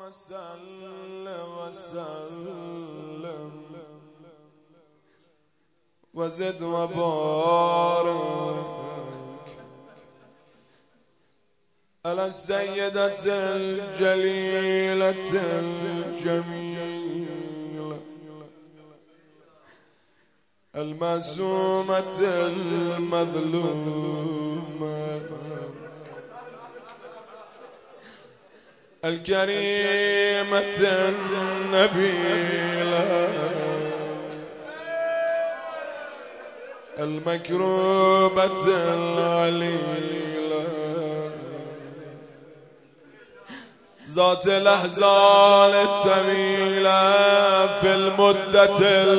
صل وسلم وزد وبارك على السيدة الجليلة الجميلة المعصومة المظلومة الكريمة النبيلة المكروبة العليلة ذات الأحزان الطويلة في المدة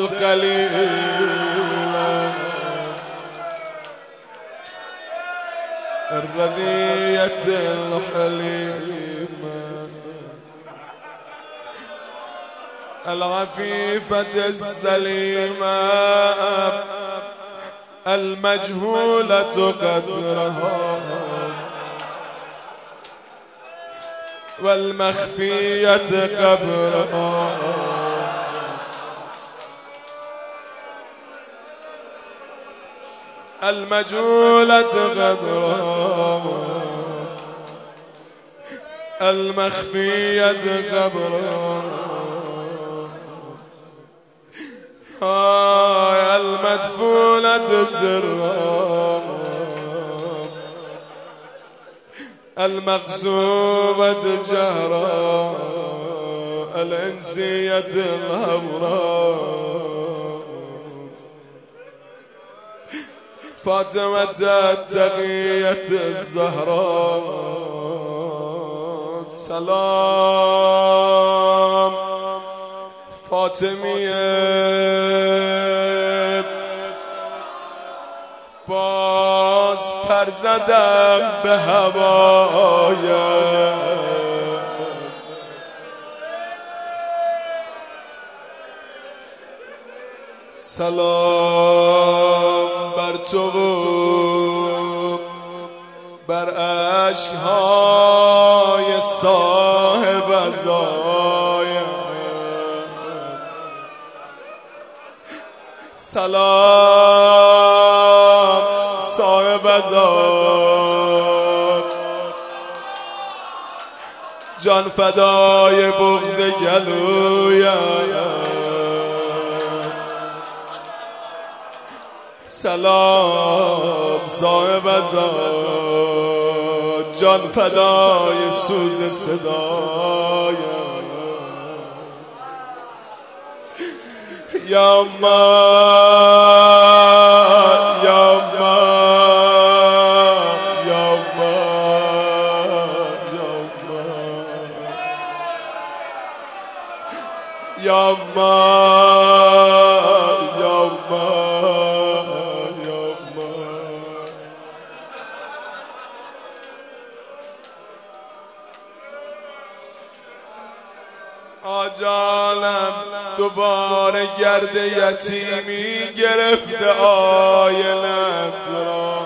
القليلة الرضية الحليمة العفيفة السليمة المجهولة قدرها والمخفية قبرها المجهولة قدرها المخفية قبرها المدفونة سرها المغصوبة جهرا الإنسية الهمراء فاطمة التقية الزهراء سلام فاطمیه باز پر زدم به هوایت سلام بر تو بر عشقهای صاحب عزایت سلام صاحب عزا جان فدای بغض گلویم سلام صاحب عزا جان فدای سوز صدایم یا الله یا الله یا الله یا الله یا الله یا الله یا الله آجالم دوباره گرد یتیمی گرفته آینت را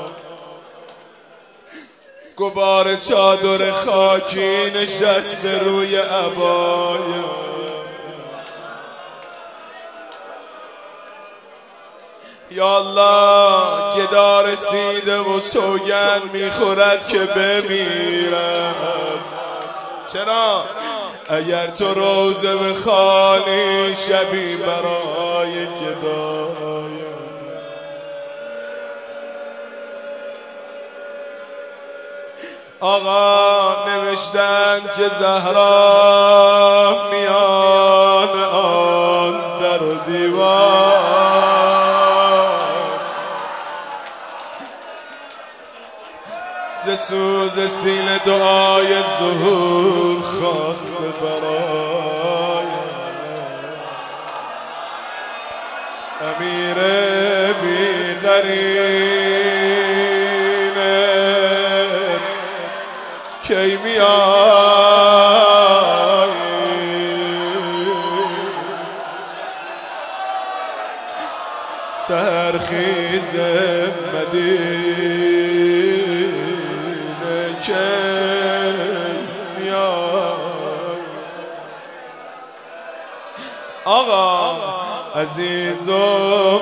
گبار چادر خاکی نشسته روی عبایم یا الله گدا رسیده و سوگند میخورد که بمیرد چرا؟ اگر تو روزه بخوانی شبی برای گدایم آقا نوشتن که زهرا میان آن در و دیوار ز سوز سینه دعای ظهور خواهد برای امیر بی قرینه کی میایی سرخیز مدینه کی میایی آقا عزیزم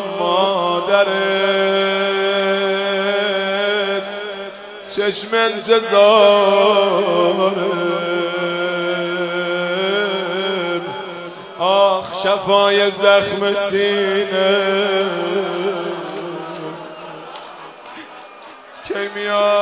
مادرت چشم انتظارم، آخ شفای زخم سینه کی میاد